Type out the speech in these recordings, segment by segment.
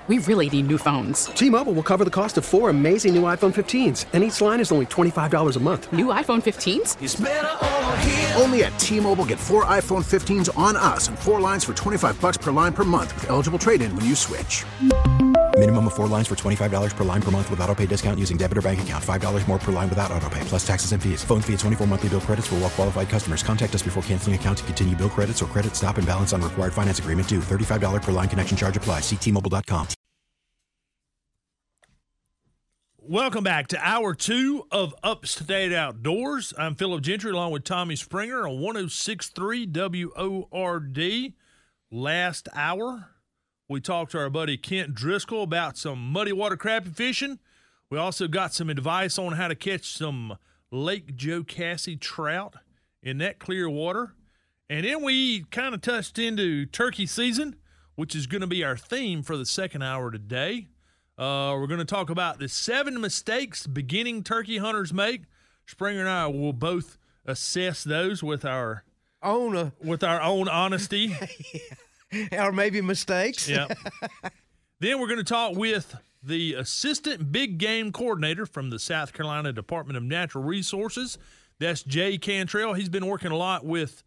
We really need new phones. T-Mobile will cover the cost of 4 amazing new iPhone 15s, and each line is only $25 a month. New iPhone 15s? It's better over here. Only at T-Mobile, get 4 iPhone 15s on us and 4 lines for $25 per line per month with eligible trade-in when you switch. Minimum of 4 lines for $25 per line per month with autopay discount using debit or bank account. $5 more per line without autopay, plus taxes and fees. Phone fee at 24 monthly bill credits for well-qualified customers. Contact us before canceling account to continue bill credits or credit stop and balance on required finance agreement due. $35 per line connection charge applies. See T-Mobile.com. Welcome back to Hour 2 of Upstate Outdoors. I'm Philip Gentry along with Tommy Springer on 106.3 WORD. Last hour, we talked to our buddy Kent Driscoll about some muddy water crappie fishing. We also got some advice on how to catch some Lake Jocassee trout in that clear water. And then we kind of touched into turkey season, which is going to be our theme for the second hour today. We're going to talk about the 7 mistakes beginning turkey hunters make. Springer and I will both assess those with our own honesty. Yeah. Or maybe mistakes. Yeah. Then we're going to talk with the assistant big game coordinator from the South Carolina Department of Natural Resources. That's Jay Cantrell. He's been working a lot with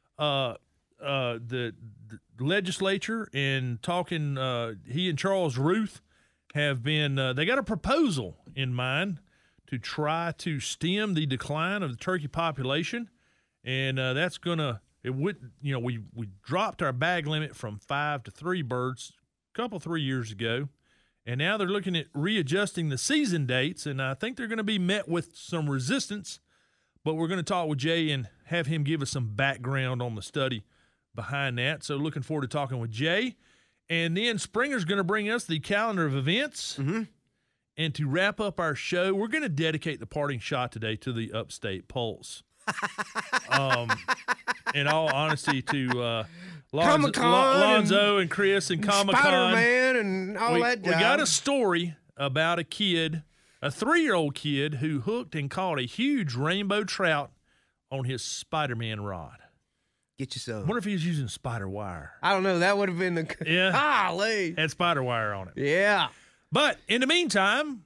the legislature and talking. He and Charles Ruth have been they got a proposal in mind to try to stem the decline of the turkey population, and that's gonna we dropped our bag limit from 5 to 3 birds a 3 years ago, and now they're looking at readjusting the season dates, and I think they're going to be met with some resistance, but we're going to talk with Jay and have him give us some background on the study behind that. So looking forward to talking with Jay. And then Springer's going to bring us the calendar of events. Mm-hmm. And to wrap up our show, we're going to dedicate the parting shot today to the Upstate Pulse. In all honesty, to Lonzo and Chris and Comic-Con. Spider-Man and all that We got a story about a kid, a 3-year-old kid, who hooked and caught a huge rainbow trout on his Spider-Man rod. Get you some. I wonder if he was using spider wire. I don't know. That would have been the golly. Had spider wire on it. Yeah. But in the meantime,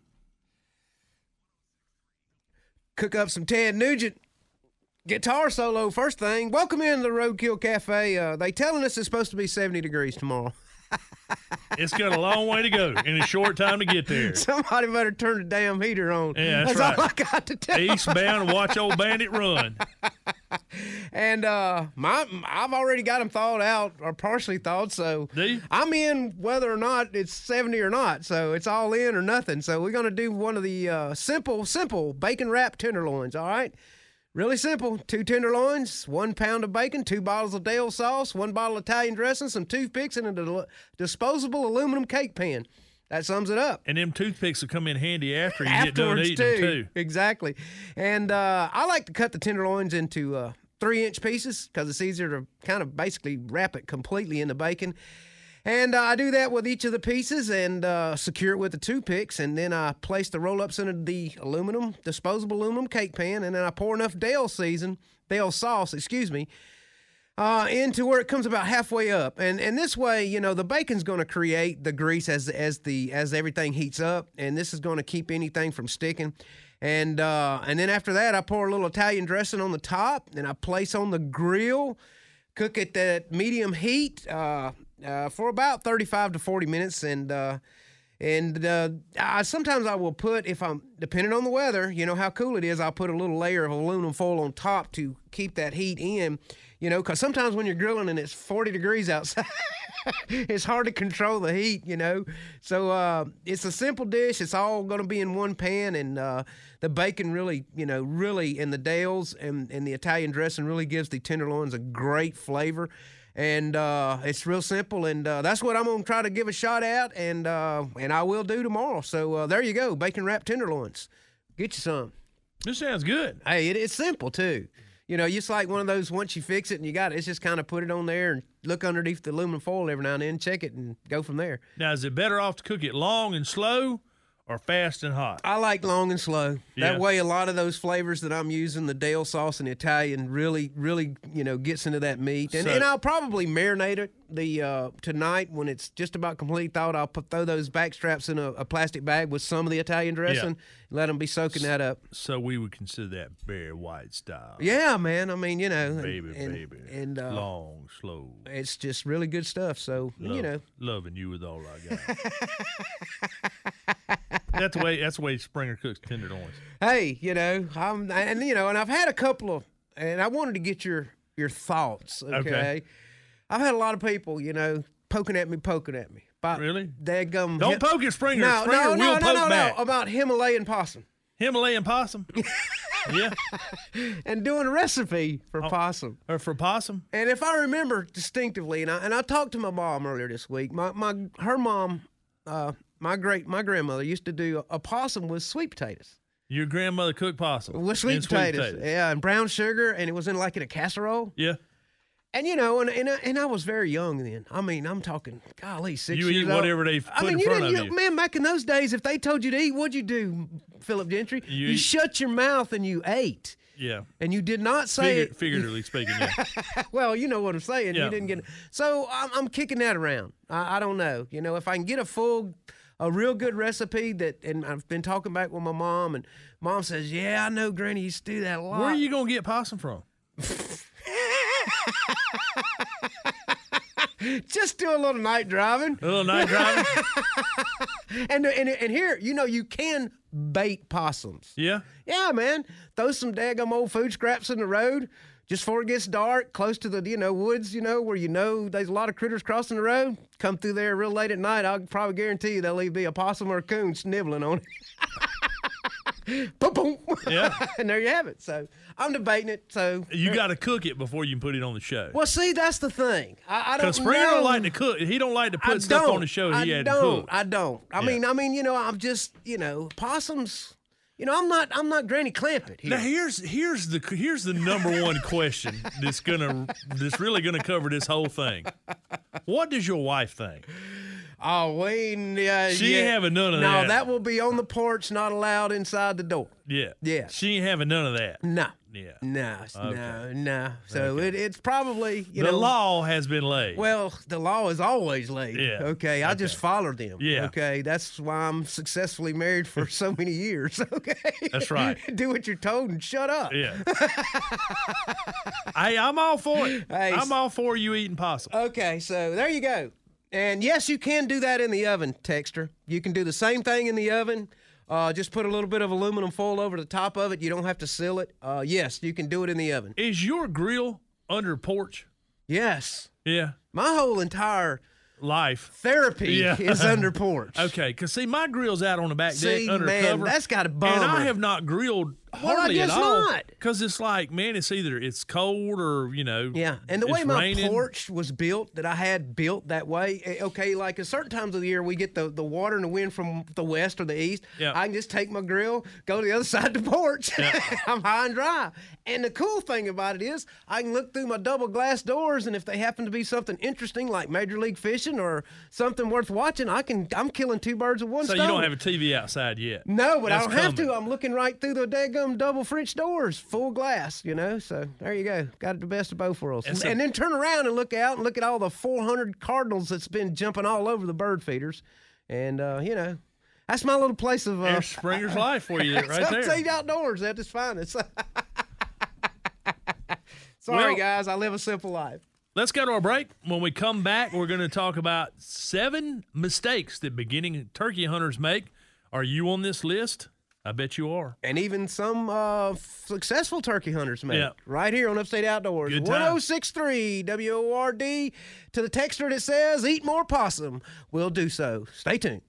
cook up some Ted Nugent guitar solo first thing. Welcome in to the Roadkill Cafe. They telling us it's supposed to be 70 degrees tomorrow. It's got a long way to go in a short time to get there. Somebody better turn the damn heater on. Yeah, that's right. All I got to tell. Eastbound, watch old Bandit run. And I've already got them thawed out or partially thawed, so I'm in whether or not it's 70 or not. So it's all in or nothing. So we're gonna do one of the simple bacon wrapped tenderloins. All right. Really simple. 2 tenderloins, 1 pound of bacon, 2 bottles of Dale sauce, 1 bottle of Italian dressing, some toothpicks, and a disposable aluminum cake pan. That sums it up. And them toothpicks will come in handy after you get done eating them, too. Exactly. And I like to cut the tenderloins into 3-inch pieces because it's easier to kind of basically wrap it completely in the bacon. And I do that with each of the pieces and secure it with the toothpicks. And then I place the roll-ups into the disposable aluminum cake pan. And then I pour enough Dale sauce, into where it comes about halfway up. And this way, the bacon's going to create the grease as everything heats up. And this is going to keep anything from sticking. And then after that, I pour a little Italian dressing on the top. And I place on the grill, cook at that medium heat, for about 35 to 40 minutes, and sometimes I will put, depending on the weather, how cool it is, I'll put a little layer of aluminum foil on top to keep that heat in, because sometimes when you're grilling and it's 40 degrees outside, it's hard to control the heat, So it's a simple dish. It's all going to be in one pan, and the bacon really, and the Dales and the Italian dressing really gives the tenderloins a great flavor. And it's real simple, and that's what I'm going to try to give a shot at, and I will do tomorrow. So there you go, bacon-wrapped tenderloins. Get you some. This sounds good. Hey, it's simple, too. It's like one of those, once you fix it and you got it, it's just kind of put it on there and look underneath the aluminum foil every now and then, check it, and go from there. Now, is it better off to cook it long and slow or fast and hot? I like long and slow. Yeah. That way, a lot of those flavors that I'm using, the Dale sauce and the Italian, really, gets into that meat. And I'll probably marinate it the tonight when it's just about completely thawed, I'll throw those back straps in a plastic bag with some of the Italian dressing, and let them be soaking that up. So we would consider that Barry White style. Yeah, man. I mean, Baby, and long, slow. it's just really good stuff. So Loving you with all I got. That's the way Springer cooks tenderloins. Hey, and I've had a couple of, and I wanted to get your thoughts. Okay. I've had a lot of people, poking at me. Really? Daggum. Don't poke at Springer. No, Springer will poke back. About Himalayan possum. Himalayan possum? Yeah. And doing a recipe for possum. Or for possum? And if I remember distinctively, and I talked to my mom earlier this week. Her mom, my grandmother used to do a possum with sweet potatoes. Your grandmother cooked possum with sweet potatoes. Yeah, and brown sugar, and it was in a casserole. Yeah. And and I was very young then. I mean, I'm talking, golly, 6 years old. You eat whatever they put in front of you. Man, back in those days, if they told you to eat, what'd you do, Philip Gentry? You shut your mouth and you ate. Yeah. And you did not say figuratively speaking, yeah. Well, you know what I'm saying. Yeah. You didn't get. So I'm kicking that around. I don't know. If I can get a real good recipe and I've been talking back with my mom, and Mom says, "Yeah, I know Granny used to do that a lot." Where are you gonna get possum from? Just do a little night driving. A little night driving. and here, you can bait possums. Yeah. Yeah, man. Throw some daggum old food scraps in the road just before it gets dark, close to the woods, where there's a lot of critters crossing the road. Come through there real late at night. I'll probably guarantee you there'll either be a possum or a coon sniveling on it. Boom, boom. Yeah. And there you have it. So I'm debating it. So you got to cook it before you can put it on the show. Well, see, that's the thing. I don't know. Because Springer don't like to cook. He don't like to put stuff on the show he had to cook. I don't. I mean, I'm just, possums. I'm not Granny Clampett here. Now here's the number one question that's really gonna cover this whole thing. What does your wife think? Oh, she ain't having none of that. No, that will be on the porch, not allowed inside the door. Yeah. Yeah. She ain't having none of that. No. Yeah. No. So it's probably, the law has been laid. Well, the law is always laid. Yeah. Okay. I just followed them. Yeah. Okay. That's why I'm successfully married for so many years. Okay. That's right. Do what you're told and shut up. Yeah. Hey, I'm all for it. Hey, I'm all for you eating possum. Okay. So there you go. And yes, you can do that in the oven, Texter. You can do the same thing in the oven. Just put a little bit of aluminum foil over the top of it. You don't have to seal it. Yes, you can do it in the oven. Is your grill under porch? Yes. Yeah. My whole entire life therapy is under porch. Okay, because see, my grill's out on the back deck under cover. That's got a bummer. And I have not grilled hardly at all. Well, I guess not. Because it's like, man, it's either it's cold or, Yeah, and the way my raining. porch was built, that I had built that way, okay, like at certain times of the year, we get the water and the wind from the west or the east. Yeah. I can just take my grill, go to the other side of the porch. Yeah. I'm high and dry. And the cool thing about it is I can look through my double glass doors, and if they happen to be something interesting like Major League Fishing or something worth watching, I'm killing two birds with one stone. So you don't have a TV outside yet? No, but That's I don't have coming. to. I'm looking right through the daggum double French doors, full glass, So there you go. Got the best of both worlds. And then turn around and look out and look at all the 400 cardinals that's been jumping all over the bird feeders. And, that's my little place of... There's Springer's life for you right there. It's outdoors at its finest. Sorry, guys. I live a simple life. Let's go to our break. When we come back, we're going to talk about 7 mistakes that beginning turkey hunters make. Are you on this list? I bet you are. And even some successful turkey hunters make. Yeah. Right here on Upstate Outdoors. Good time. 1063 WORD. To the texter that says, eat more possum. We'll do so. Stay tuned.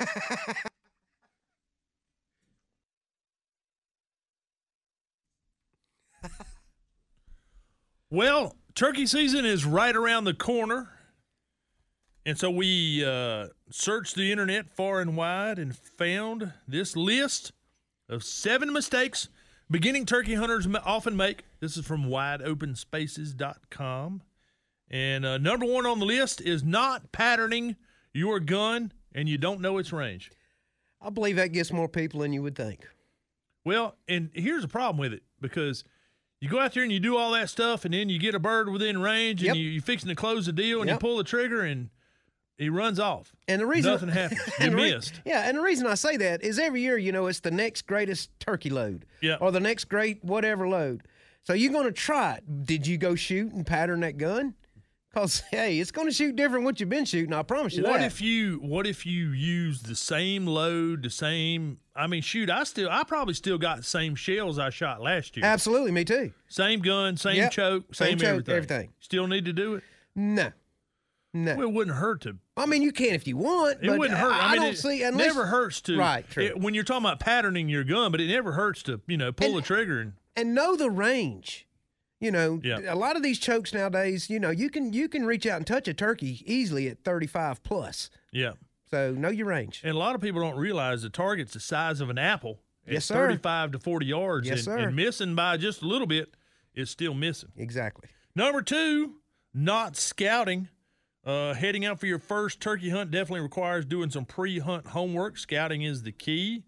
Well, turkey season is right around the corner. And so we searched the internet far and wide and found this list of 7 mistakes beginning turkey hunters often make. This is from wideopenspaces.com. And number 1 on the list is not patterning your gun and you don't know its range. I believe that gets more people than you would think. Well, and here's the problem with it, because You go out there and you do all that stuff, and then you get a bird within range, and Yep. you're fixing to close the deal, and you Yep. pull the trigger, and he runs off. And the reason Nothing happens. You and the missed. Yeah, and the reason I say that is every year, it's the next greatest turkey load, Yeah. or the next great whatever load. So you're going to try it. Did you go shoot and pattern that gun? Because hey, it's going to shoot different what you've been shooting. I promise you What that. if you use the same load, the same? I mean, shoot, I probably still got the same shells I shot last year. Absolutely, me too. Same gun, same Yep. choke, Same choke, everything. everything. Still need to do it. No. Well, it wouldn't hurt to. I mean, you can if you want. It but wouldn't hurt. I mean, don't it see unless, never hurts to. Right, true. When you're talking about patterning your gun, but it never hurts to pull the trigger and know the range. Yeah. A lot of these chokes nowadays, you can reach out and touch a turkey easily at 35 plus. Yeah. So know your range. And a lot of people don't realize the target's the size of an apple. Yes, It's sir. 35 to 40 yards. Yes, and, sir. and missing by just a little bit is still missing. Exactly. Number 2, not scouting. Heading out for your first turkey hunt definitely requires doing some pre-hunt homework. Scouting is the key.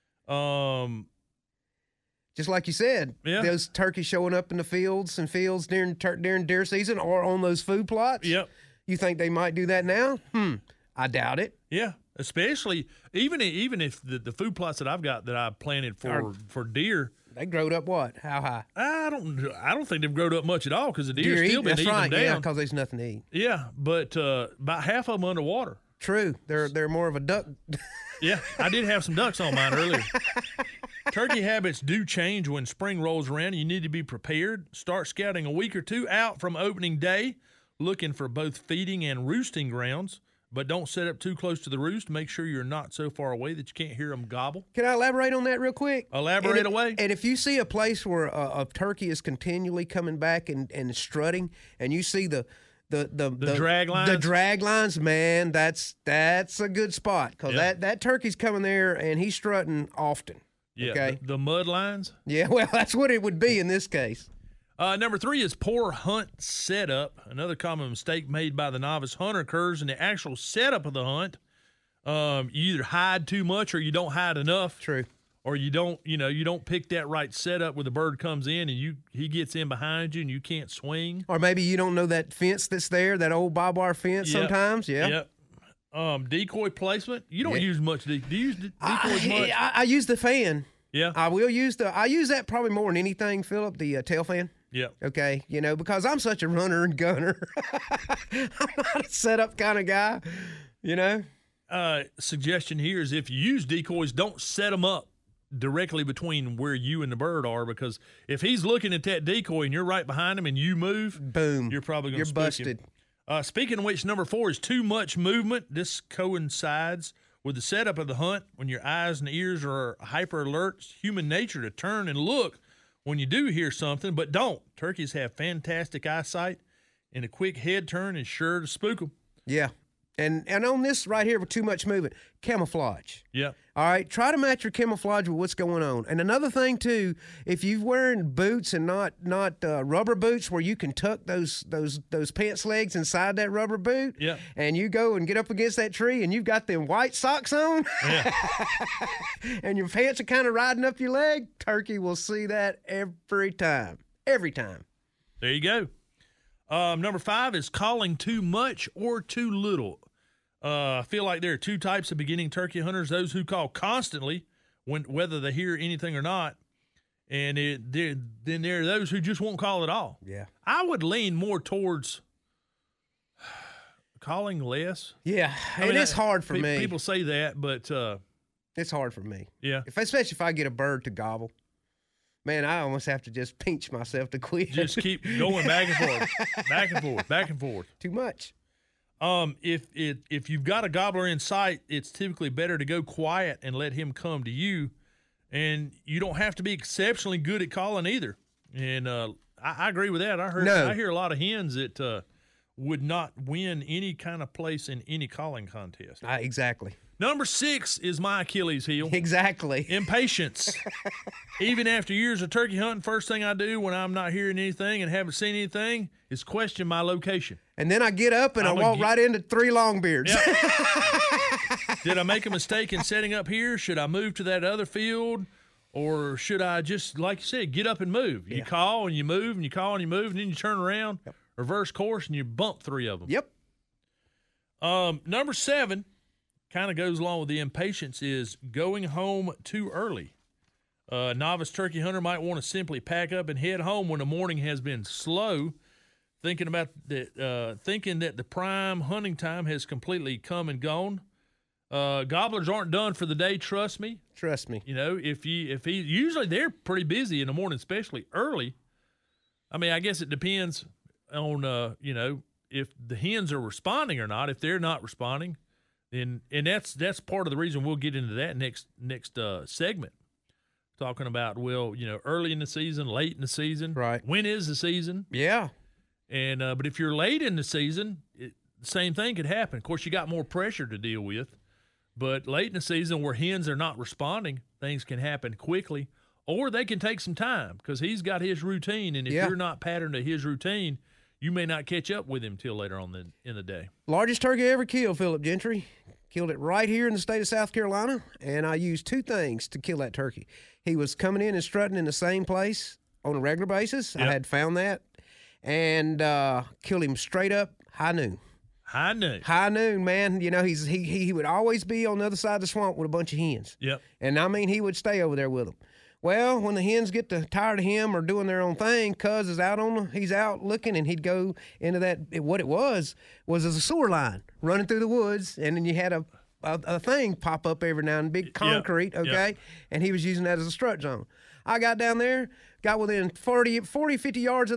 Just like you said, Yeah. those turkeys showing up in the fields during deer season or on those food plots. Yep. You think they might do that now? I doubt it. Yeah, especially even if the food plots that I've got that I planted for deer, They growed up what? How high? I don't think they've grown up much at all because the deer eat? still been That's eating right. them Yeah, down. because there's nothing to eat. Yeah, but about half of them underwater. True. They're more of a duck. Yeah, I did have some ducks on mine earlier. Turkey habits do change when spring rolls around. You need to be prepared. Start scouting a week or two out from opening day, looking for both feeding and roosting grounds. But don't set up too close to the roost. Make sure you're not so far away that you can't hear them gobble. Can I elaborate on that real quick? Elaborate away. And if you see a place where a turkey is continually coming back and strutting, and you see the drag lines? the drag lines, man, that's a good spot because Yeah. that turkey's coming there and he's strutting often. Yeah, Okay. the mud lines. Yeah, well, that's what it would be in this case. Number 3 is poor hunt setup. Another common mistake made by the novice hunter occurs in the actual setup of the hunt. You either hide too much or you don't hide enough. True. Or you don't pick that right setup where the bird comes in and he gets in behind you and you can't swing. Or maybe you don't know that fence that's there, that old barbed wire fence. Yep. Sometimes. Yeah. Yep. Decoy placement. You don't use much. Do you use decoys much? I use the fan. Yeah. I use that probably more than anything, Philip, the tail fan. Yep. Okay, because I'm such a runner and gunner. I'm not a setup kind of guy, Suggestion here is if you use decoys, don't set them up directly between where you and the bird are, because if he's looking at that decoy and you're right behind him and you move, Boom. you're probably going to You're busted. Speaking of which, number 4 is too much movement. This coincides with the setup of the hunt. When your eyes and ears are hyper alert, it's human nature to turn and look when you do hear something, but don't. Turkeys have fantastic eyesight, and a quick head turn is sure to spook them. Yeah. And on this right here with too much movement, camouflage. Yeah. All right, try to match your camouflage with what's going on. And another thing too, if you're wearing boots and not rubber boots where you can tuck those pants legs inside that rubber boot, Yeah. and you go and get up against that tree and you've got them white socks on, Yeah. and your pants are kind of riding up your leg, turkey will see that every time. Every time. There you go. Number 5 is calling too much or too little. I feel like there are 2 types of beginning turkey hunters: those who call constantly, whether they hear anything or not, and then there are those who just won't call at all. Yeah. I would lean more towards calling less. Yeah, it's hard for me. People say that, but It's hard for me. yeah, Especially if I get a bird to gobble. Man, I almost have to just pinch myself to quit. just keep going back and forth, back and forth, back and forth. Too much. If you've got a gobbler in sight, it's typically better to go quiet and let him come to you, and you don't have to be exceptionally good at calling either. And I agree with that. I hear a lot of hens that would not win any kind of place in any calling contest. Exactly. Number 6 is my Achilles heel. Exactly. Impatience. Even after years of turkey hunting, first thing I do when I'm not hearing anything and haven't seen anything is question my location. And then I get up and I I'm walk right into 3 longbeards. Yep. Did I make a mistake in setting up here? Should I move to that other field? Or should I just, like you said, get up and move? You call and you move and you call and you move, and then you turn around, reverse course, and you bump 3 of them. Yep. Number 7 kind of goes along with the impatience is going home too early. A novice turkey hunter might want to simply pack up and head home when the morning has been slow, thinking that the prime hunting time has completely come and gone. Gobblers aren't done for the day. Trust me. Trust me. You know, if he usually they're pretty busy in the morning, especially early. I mean, I guess it depends on if the hens are responding or not. If they're not responding, then and that's part of the reason we'll get into that next segment, talking about early in the season, late in the season, right? When is the season? Yeah. And but if you're late in the season, the same thing could happen. Of course, you got more pressure to deal with. But late in the season where hens are not responding, things can happen quickly, or they can take some time because he's got his routine. And if you're not patterned to his routine, you may not catch up with him till later on in the day. Largest turkey ever killed, Philip Gentry. Killed it right here in the state of South Carolina, and I used 2 things to kill that turkey. He was coming in and strutting in the same place on a regular basis. Yep. I had found that, and killed him straight up high noon. High noon, man. You know, he would always be on the other side of the swamp with a bunch of hens. Yep. And I mean, he would stay over there with them. Well, when the hens get tired of him or doing their own thing, Cuz is out he's out looking, and he'd go into that. What it was a sewer line running through the woods, and then you had a thing pop up every now and then, big concrete, okay? And he was using that as a strut zone. I got down there, got within 40, 50 yards of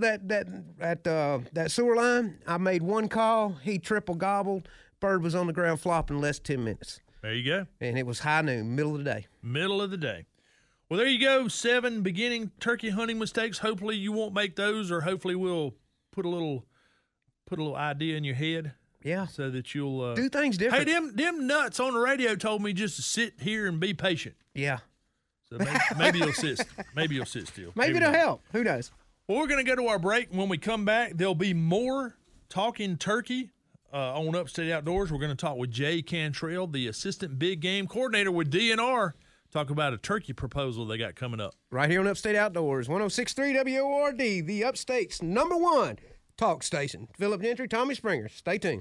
that sewer line. I made 1 call. He triple gobbled. Bird was on the ground flopping in less than 10 minutes. There you go. And it was high noon, middle of the day. Middle of the day. Well, there you go. 7 beginning turkey hunting mistakes. Hopefully you won't make those, or hopefully we'll put a little idea in your head. Yeah. So that you'll do things different. Hey, them nuts on the radio told me just to sit here and be patient. Yeah. So maybe you'll sit. Maybe you'll sit still. Maybe it'll help. Who knows? Well, we're going to go to our break. When we come back, there'll be more Talking Turkey on Upstate Outdoors. We're going to talk with Jay Cantrell, the assistant big game coordinator with DNR. Talk about a turkey proposal they got coming up. Right here on Upstate Outdoors, 106.3 WORD, the Upstate's #1 talk station. Philip Gentry, Tommy Springer. Stay tuned.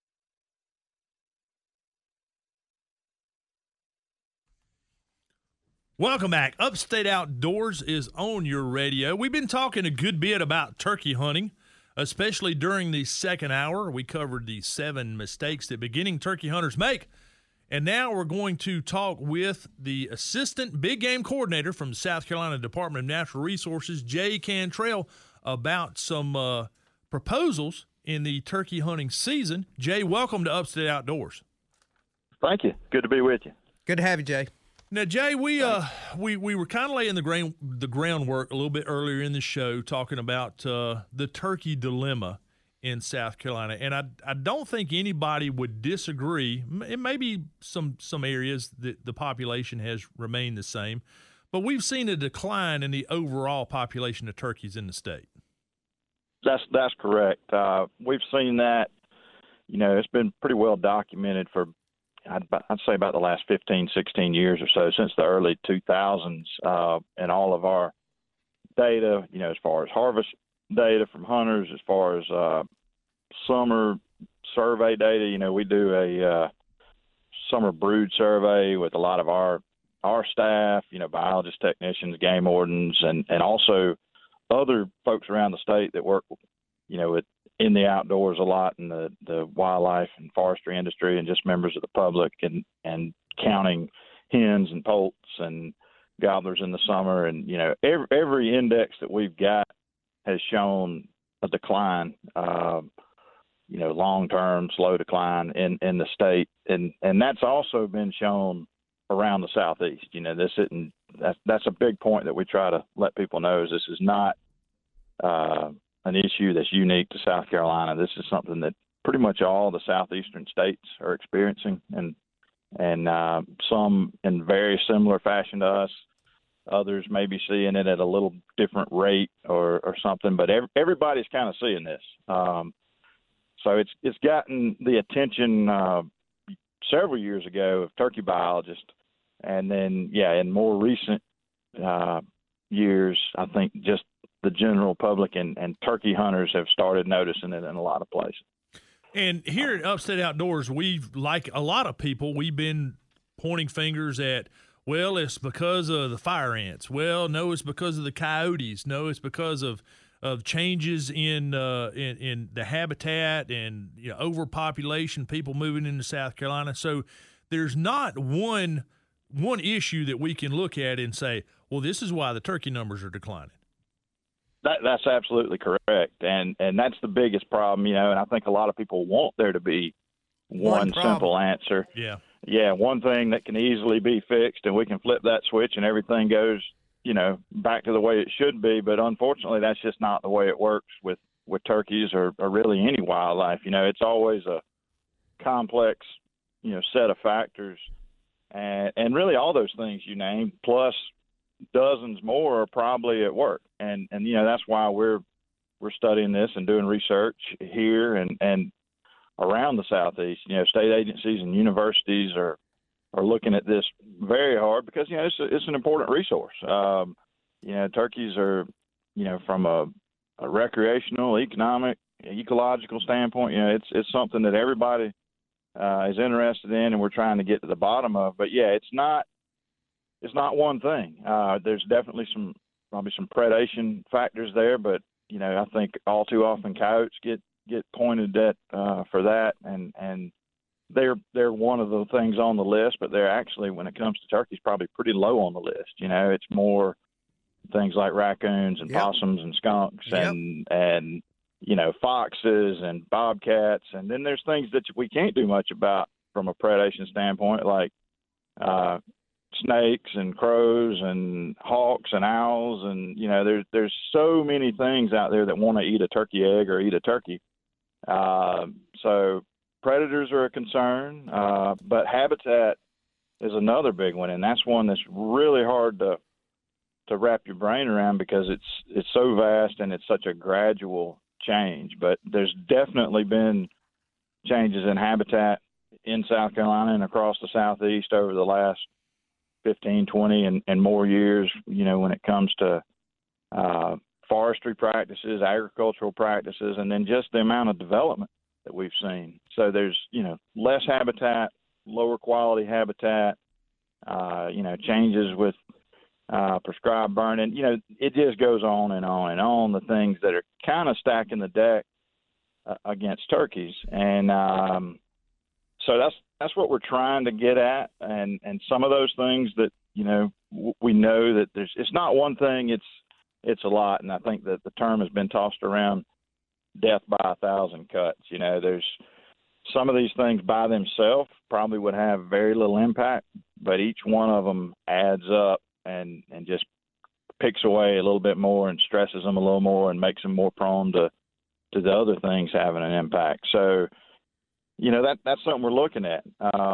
Welcome back. Upstate Outdoors is on your radio. We've been talking a good bit about turkey hunting, especially during the second hour. We covered the 7 mistakes that beginning turkey hunters make. And now we're going to talk with the assistant big game coordinator from the South Carolina Department of Natural Resources, Jay Cantrell, about some proposals in the turkey hunting season. Jay, welcome to Upstate Outdoors. Thank you. Good to be with you. Good to have you, Jay. Now, Jay, we were kind of laying the groundwork a little bit earlier in the show, talking about the turkey dilemma in South Carolina, and I don't think anybody would disagree. It may be some areas that the population has remained the same, but we've seen a decline in the overall population of turkeys in the state. That's correct. We've seen that. You know, it's been pretty well documented for, I'd say, about the last 15, 16 years or so, since the early 2000s, and all of our data, you know, as far as harvest data from hunters, as far as summer survey data. You know, we do a summer brood survey with a lot of our staff, you know, biologists, technicians, game wardens, and also other folks around the state that work, you know, in the outdoors a lot in the wildlife and forestry industry, and just members of the public, and counting hens and poults and gobblers in the summer. And, you know, every index that we've got has shown a decline, you know, long-term slow decline in the state. And that's also been shown around the Southeast. You know, that's a big point that we try to let people know, is this is not an issue that's unique to South Carolina. This is something that pretty much all the southeastern states are experiencing, and some in very similar fashion to us. Others may be seeing it at a little different rate or something, but everybody's kind of seeing this. So it's gotten the attention several years ago of turkey biologists, and then in more recent years, I think just the general public and turkey hunters have started noticing it in a lot of places. And here at Upstate Outdoors, we've, like a lot of people, we've been pointing fingers at, well, it's because of the fire ants. Well, no, it's because of the coyotes. No, it's because of changes in the habitat and overpopulation, people moving into South Carolina. So there's not one issue that we can look at and say, well, this is why the turkey numbers are declining. That's absolutely correct, and that's the biggest problem, and I think a lot of people want there to be one simple answer. Yeah, one thing that can easily be fixed, and we can flip that switch, and everything goes, back to the way it should be. But unfortunately, that's just not the way it works with turkeys or really any wildlife. It's always a complex, set of factors, and really all those things you named, plus dozens more are probably at work. And that's why we're studying this and doing research here and around the Southeast. State agencies and universities are looking at this very hard because it's an important resource. Turkeys are from a recreational, economic, ecological standpoint. It's something that everybody is interested in, and we're trying to get to the bottom of. But it's not one thing. There's definitely probably some predation factors there, but I think all too often coyotes get pointed at for that, and they're one of the things on the list, but they're actually, when it comes to turkeys, probably pretty low on the list. It's more things like raccoons and possums and skunks and foxes and bobcats, and then there's things that we can't do much about from a predation standpoint, like snakes and crows and hawks and owls, and there's so many things out there that want to eat a turkey egg or eat a turkey. So predators are a concern, but habitat is another big one, and that's one that's really hard to wrap your brain around because it's so vast and it's such a gradual change. But there's definitely been changes in habitat in South Carolina and across the Southeast over the last 15, 20 and more years, when it comes to forestry practices, agricultural practices, and then just the amount of development that we've seen. So there's, less habitat, lower quality habitat, changes with prescribed burning. It just goes on and on and on, the things that are kind of stacking the deck against turkeys. And so that's what we're trying to get at. And some of those things that, we know that it's not one thing, it's a lot. And I think that the term has been tossed around, death by 1,000 cuts. There's some of these things by themselves probably would have very little impact, but each one of them adds up and just picks away a little bit more and stresses them a little more and makes them more prone to the other things having an impact. So, that's something we're looking at.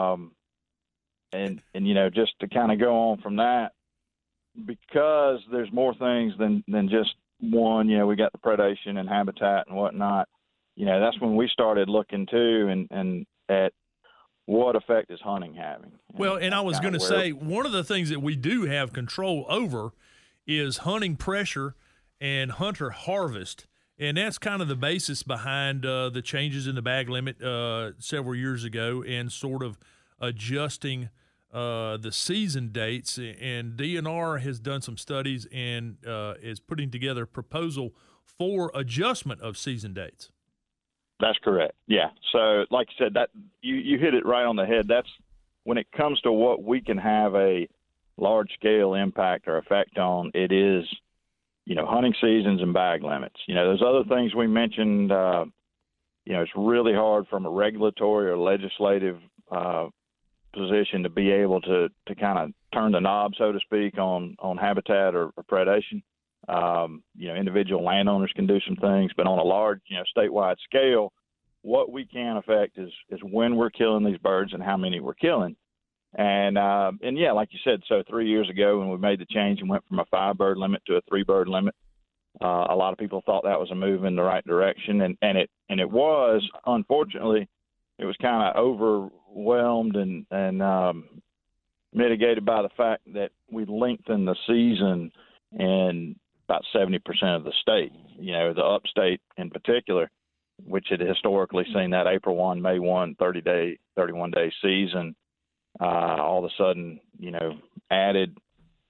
And just to kind of go on from that, because there's more things than just one, we got the predation and habitat and whatnot, that's when we started looking too and at what effect is hunting having. Well, and I was going to say, one of the things that we do have control over is hunting pressure and hunter harvest. And that's kind of the basis behind the changes in the bag limit several years ago and sort of adjusting the season dates. And DNR has done some studies and is putting together a proposal for adjustment of season dates. That's correct. Yeah. So like you said, that you hit it right on the head. That's when it comes to what we can have a large scale impact or effect on, it is, hunting seasons and bag limits. Those other things we mentioned, it's really hard from a regulatory or legislative position to be able to kind of turn the knob, so to speak, on habitat or predation. Individual landowners can do some things, but on a large, statewide scale, what we can affect is when we're killing these birds and how many we're killing. And yeah, like you said, so 3 years ago when we made the change and went from a 5-bird limit to a 3-bird limit, a lot of people thought that was a move in the right direction, and it was. Unfortunately, it was kind of overwhelmed and mitigated by the fact that we lengthened the season in about 70% of the state. You know, the upstate in particular, which had historically seen that April 1, May 1, 31-day season, all of a sudden, you know, added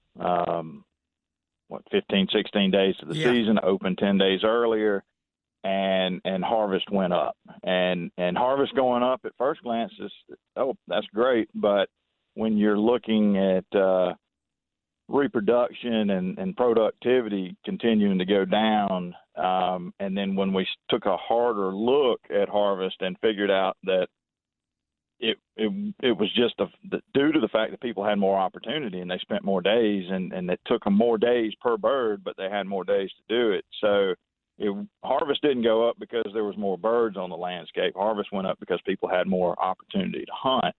15, 16 days to the season, opened 10 days earlier, and harvest went up. And harvest going up at first glance is, oh, that's great. But when you're looking at reproduction and productivity continuing to go down, and then when we took a harder look at harvest and figured out that it was just due to the fact that people had more opportunity and they spent more days, and it took them more days per bird, but they had more days to do it. So harvest didn't go up because there was more birds on the landscape. Harvest went up because people had more opportunity to hunt.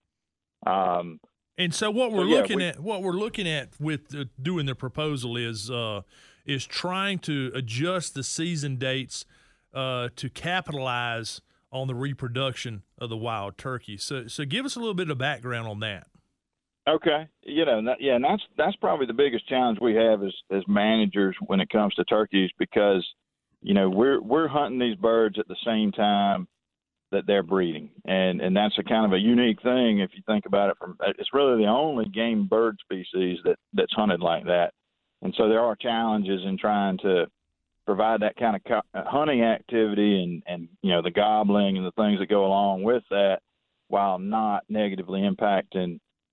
And so what we're looking at with doing the proposal is trying to adjust the season dates to capitalize on the reproduction of the wild turkey. So give us a little bit of background on that. Okay, and that's probably the biggest challenge we have as managers when it comes to turkeys, because we're hunting these birds at the same time that they're breeding, and that's a kind of a unique thing if you think about it. It's really the only game bird species that's hunted like that, and so there are challenges in trying to provide that kind of hunting activity and the gobbling and the things that go along with that, while not negatively impacting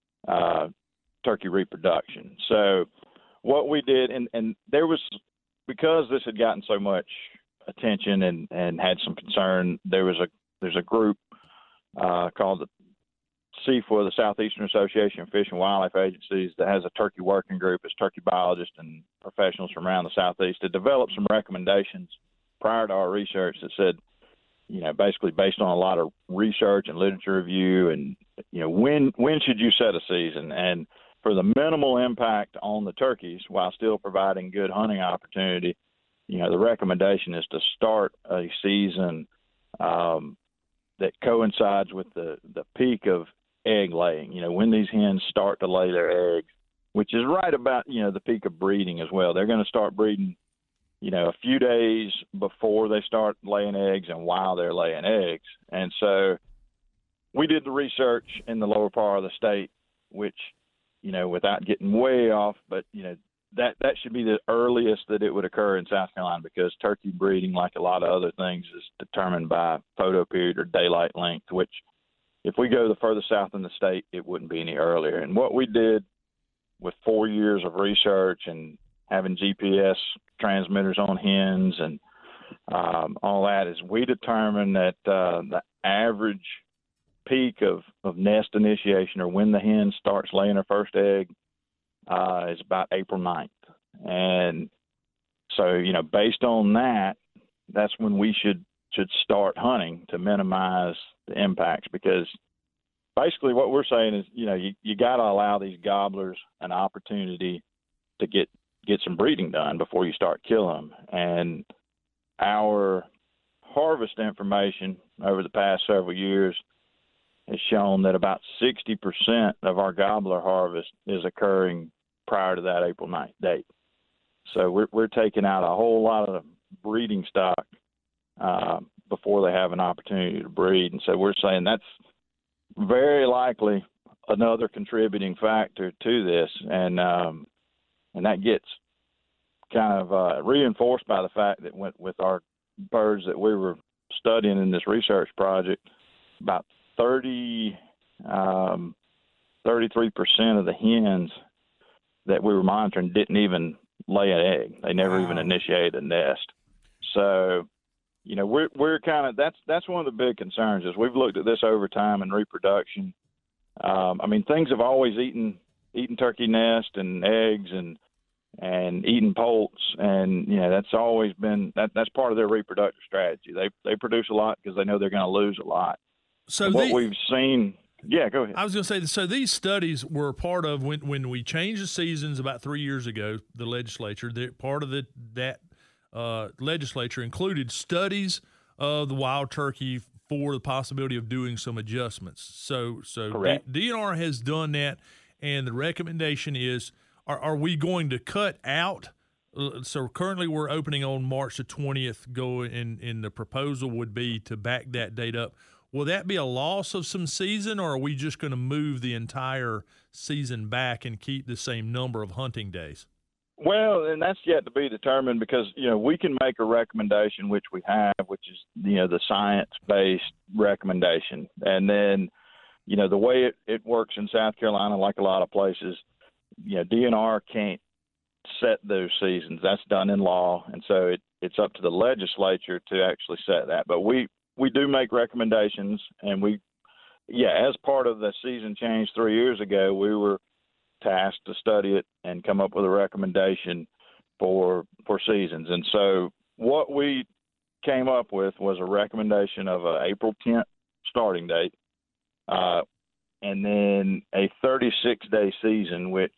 turkey reproduction. So what we did, and there was, because this had gotten so much attention and had some concern, there's a group called the CFWA, the Southeastern Association of Fish and Wildlife Agencies, that has a turkey working group. It's turkey biologists and professionals from around the Southeast to develop some recommendations prior to our research that said, basically based on a lot of research and literature review, and when should you set a season, and for the minimal impact on the turkeys while still providing good hunting opportunity, the recommendation is to start a season that coincides with the peak of egg laying, when these hens start to lay their eggs, which is right about, the peak of breeding as well. They're going to start breeding, a few days before they start laying eggs and while they're laying eggs. And so we did the research in the lower part of the state, which, without getting way off, but, that should be the earliest that it would occur in South Carolina, because turkey breeding, like a lot of other things, is determined by photo period or daylight length, which if we go the further south in the state, it wouldn't be any earlier. And what we did with 4 years of research and having GPS transmitters on hens and all that is we determined that the average peak of nest initiation, or when the hen starts laying her first egg, is about April 9th. And so, based on that, that's when we should start hunting to minimize the impacts, because basically what we're saying is, you got to allow these gobblers an opportunity to get some breeding done before you start killing them. And our harvest information over the past several years has shown that about 60% of our gobbler harvest is occurring prior to that April 9th date. So we're taking out a whole lot of breeding stock before they have an opportunity to breed. And so we're saying that's very likely another contributing factor to this. And that gets kind of reinforced by the fact that with our birds that we were studying in this research project, about 33% of the hens that we were monitoring didn't even lay an egg. They never even initiated a nest. So, we're kind of, that's one of the big concerns is we've looked at this over time in reproduction. Things have always eaten turkey nest and eggs and eaten poults, and that's always been that's part of their reproductive strategy. They produce a lot because they know they're going to lose a lot. So what we've seen. Yeah, go ahead. I was going to say, so these studies were part of when we changed the seasons about 3 years ago. The legislature, part of that legislature included studies of the wild turkey for the possibility of doing some adjustments. So DNR has done that, and the recommendation is are we going to cut out? So currently we're opening on March the 20th. In the proposal would be to back that date up. Will that be a loss of some season, or are we just going to move the entire season back and keep the same number of hunting days? Well, and that's yet to be determined because, we can make a recommendation, which we have, which is, the science-based recommendation. And then, the way it works in South Carolina, like a lot of places, DNR can't set those seasons. That's done in law. And so it's up to the legislature to actually set that. But we do make recommendations, and as part of the season change 3 years ago, we were tasked to study it and come up with a recommendation for seasons. And so what we came up with was a recommendation of a April 10th starting date, and then a 36-day season, which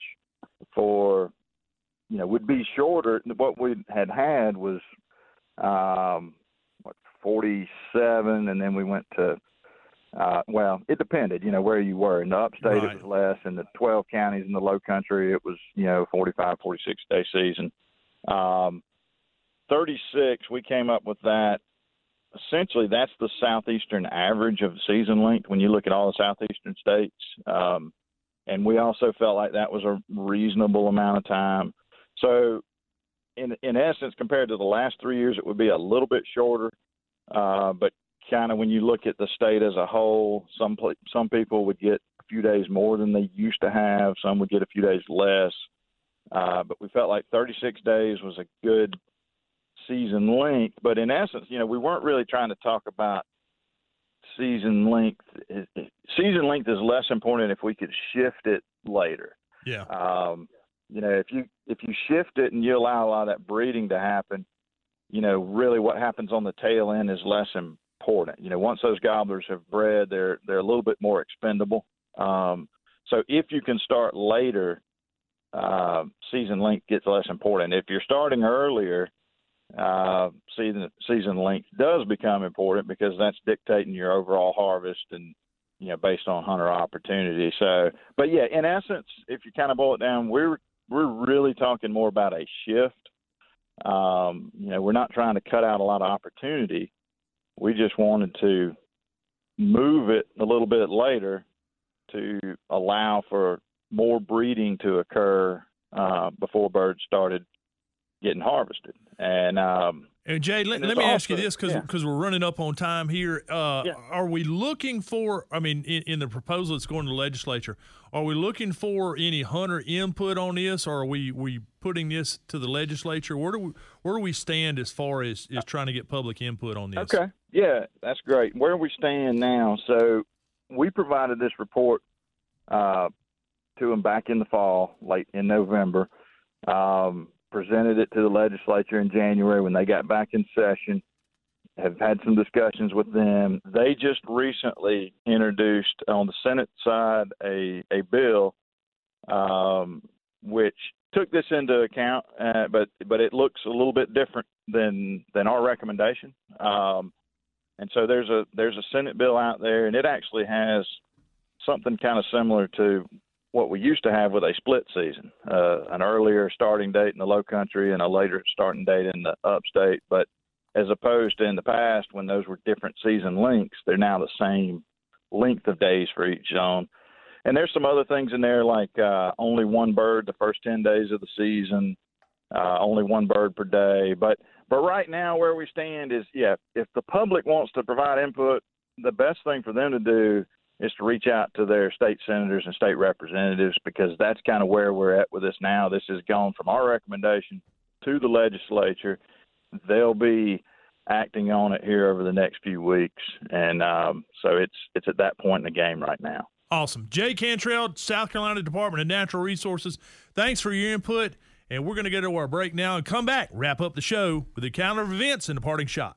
would be shorter. What we had was 47, and then we went to it depended, where you were. In the upstate, It was less. In the 12 counties in the low country, it was, 45, 46-day season. 36, we came up with that. Essentially, that's the southeastern average of season length when you look at all the southeastern states. And we also felt like that was a reasonable amount of time. So, in essence, compared to the last 3 years, it would be a little bit shorter. But kind of when you look at the state as a whole, some people would get a few days more than they used to have. Some would get a few days less. But we felt like 36 days was a good season length. But in essence, we weren't really trying to talk about season length. Season length is less important if we could shift it later. Yeah. If you shift it and you allow a lot of that breeding to happen, really what happens on the tail end is less important. Once those gobblers have bred, they're a little bit more expendable. So if you can start later, season length gets less important. If you're starting earlier, season length does become important because that's dictating your overall harvest and, based on hunter opportunity. So, but yeah, in essence, if you kind of boil it down, we're really talking more about a shift. We're not trying to cut out a lot of opportunity. We just wanted to move it a little bit later to allow for more breeding to occur before birds started getting harvested. And Jay, let me ask you this because we're running up on time here. Are we looking for, in the proposal that's going to the legislature, are we looking for any hunter input on this, or are we putting this to the legislature? Where do we stand as far as trying to get public input on this? Okay. Yeah, that's great. Where we stand now, so we provided this report to them back in the fall, late in November, presented it to the legislature in January when they got back in session, have had some discussions with them. They just recently introduced on the Senate side a bill which took this into account, but it looks a little bit different than our recommendation. And so there's a Senate bill out there, and it actually has something kind of similar to what we used to have with a split season, an earlier starting date in the low country and a later starting date in the upstate. But as opposed to in the past when those were different season lengths, they're now the same length of days for each zone. And there's some other things in there like only one bird the first 10 days of the season, only one bird per day. But right now where we stand is, if the public wants to provide input, the best thing for them to do is to reach out to their state senators and state representatives, because that's kind of where we're at with this now. This has gone from our recommendation to the legislature. They'll be acting on it here over the next few weeks. And so it's at that point in the game right now. Awesome. Jay Cantrell, South Carolina Department of Natural Resources, thanks for your input. And we're going to go to our break now and come back, wrap up the show with the calendar of events and the parting shot.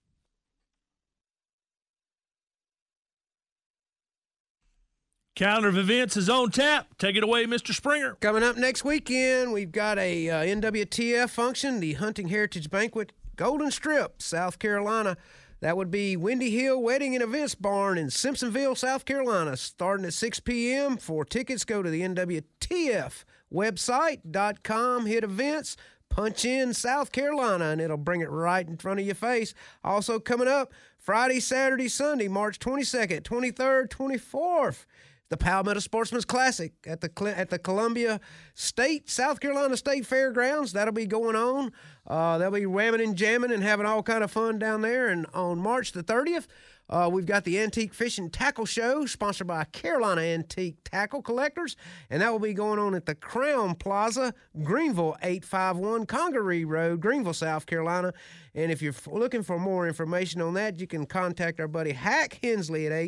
Calendar of events is on tap. Take it away, Mr. Springer. Coming up next weekend, we've got a NWTF function, the Hunting Heritage Banquet, Golden Strip, South Carolina. That would be Windy Hill Wedding and Events Barn in Simpsonville, South Carolina, starting at 6 p.m. For tickets, go to the NWTF website.com, hit events, punch in South Carolina, and it'll bring it right in front of your face. Also coming up, Friday, Saturday, Sunday, March 22nd, 23rd, 24th, the Palmetto Sportsman's Classic at the Columbia State, South Carolina State Fairgrounds. That'll be going on. They'll be ramming and jamming and having all kind of fun down there. And on March the 30th, we've got the Antique Fishing Tackle Show, sponsored by Carolina Antique Tackle Collectors, and that will be going on at the Crown Plaza, Greenville, 851 Congaree Road, Greenville, South Carolina. And if you're looking for more information on that, you can contact our buddy Hack Hensley at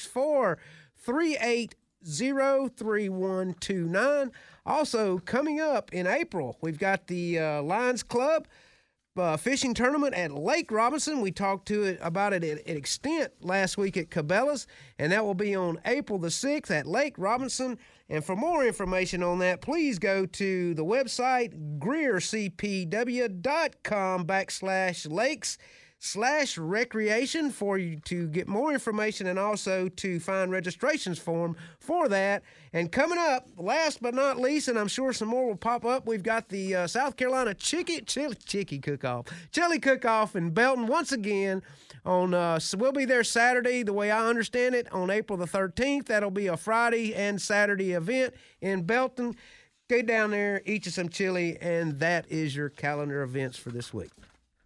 864-380-3129. Also, coming up in April, we've got the Lions Club fishing tournament at Lake Robinson. We talked about it at extent last week at Cabela's, and that will be on April the 6th at Lake Robinson. And for more information on that, please go to the website greercpw.com/lakes/recreation for you to get more information and also to find registrations form for that. And coming up, last but not least, and I'm sure some more will pop up, we've got the South Carolina chili cook-off in Belton once again. So we'll be there Saturday, the way I understand it, on April the 13th. That'll be a Friday and Saturday event in Belton. Go down there, eat you some chili, and that is your calendar events for this week.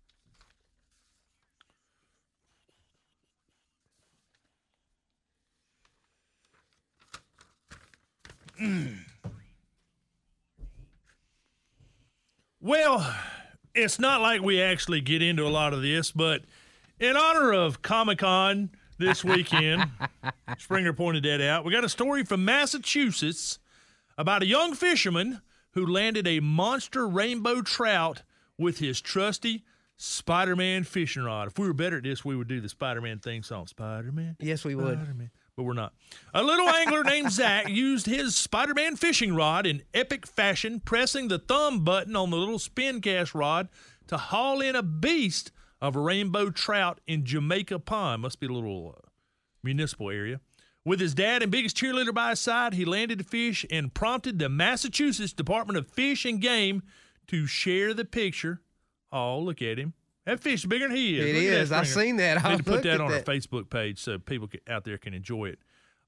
Well, it's not like we actually get into a lot of this, but in honor of Comic-Con this weekend, Springer pointed that out, we got a story from Massachusetts about a young fisherman who landed a monster rainbow trout with his trusty Spider-Man fishing rod. If we were better at this, we would do the Spider-Man theme song. Spider-Man. Yes, we would. Spider-Man. But we're not. A little angler named Zach used his Spider-Man fishing rod in epic fashion, pressing the thumb button on the little spin cast rod to haul in a beast of a rainbow trout in Jamaica Pond. Must be a little municipal area. With his dad and biggest cheerleader by his side, he landed the fish and prompted the Massachusetts Department of Fish and Game to share the picture. Oh, look at him. That fish is bigger than he is. It is. I've seen that. I need to put that on our Facebook page so people out there can enjoy it.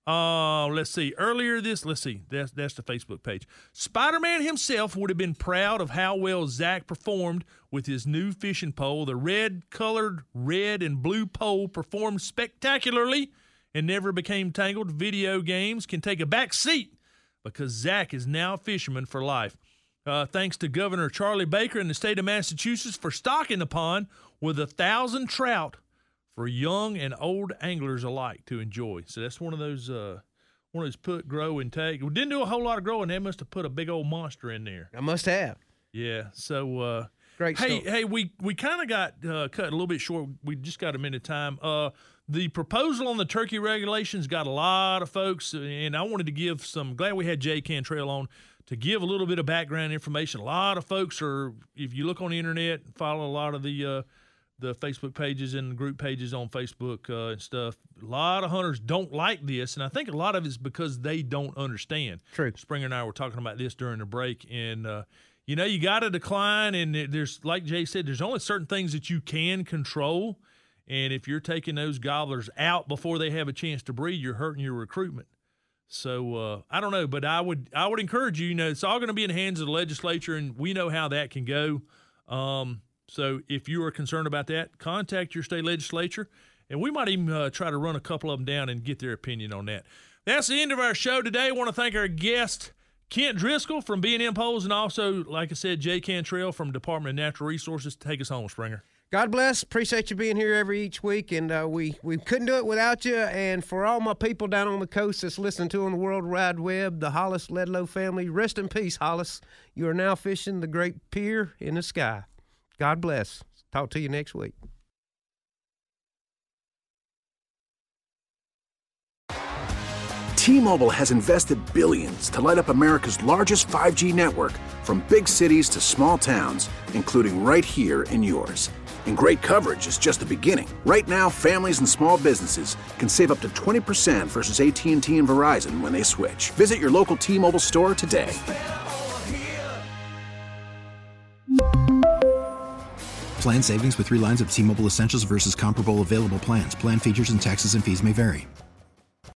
Let's see. That's the Facebook page. Spider-Man himself would have been proud of how well Zach performed with his new fishing pole. The red-colored red and blue pole performed spectacularly and never became tangled. Video games can take a back seat because Zach is now a fisherman for life. Thanks to Governor Charlie Baker and the state of Massachusetts for stocking the pond with 1,000 trout for young and old anglers alike to enjoy. So that's one of those put, grow, and take. We didn't do a whole lot of growing. They must have put a big old monster in there. I must have. Yeah. So great. Hey, we kind of got cut a little bit short. We just got a minute of time. The proposal on the turkey regulations got a lot of folks, and I wanted to give some. Glad we had Jay Cantrell on to give a little bit of background information. A lot of folks are, if you look on the internet, follow a lot of the Facebook pages and group pages on Facebook and stuff. A lot of hunters don't like this, and I think a lot of it's because they don't understand. True. Springer and I were talking about this during the break, and you got to decline, and there's, like Jay said, there's only certain things that you can control, and if you're taking those gobblers out before they have a chance to breed, you're hurting your recruitment. So I don't know, but I would encourage you. It's all going to be in the hands of the legislature, and we know how that can go. So if you are concerned about that, contact your state legislature, and we might even try to run a couple of them down and get their opinion on that. That's the end of our show today. I want to thank our guest, Kent Driscoll from B&M Poles, and also, like I said, Jay Cantrell from Department of Natural Resources. Take us home, Springer. God bless. Appreciate you being here each week, and we couldn't do it without you. And for all my people down on the coast that's listening to on the World Wide Web, the Hollis Ledlow family, rest in peace, Hollis. You are now fishing the great pier in the sky. God bless. Talk to you next week. T-Mobile has invested billions to light up America's largest 5G network, from big cities to small towns, including right here in yours. And great coverage is just the beginning. Right now, families and small businesses can save up to 20% versus AT&T and Verizon when they switch. Visit your local T-Mobile store today. Plan savings with 3 lines of T-Mobile Essentials versus comparable available plans. Plan features and taxes and fees may vary.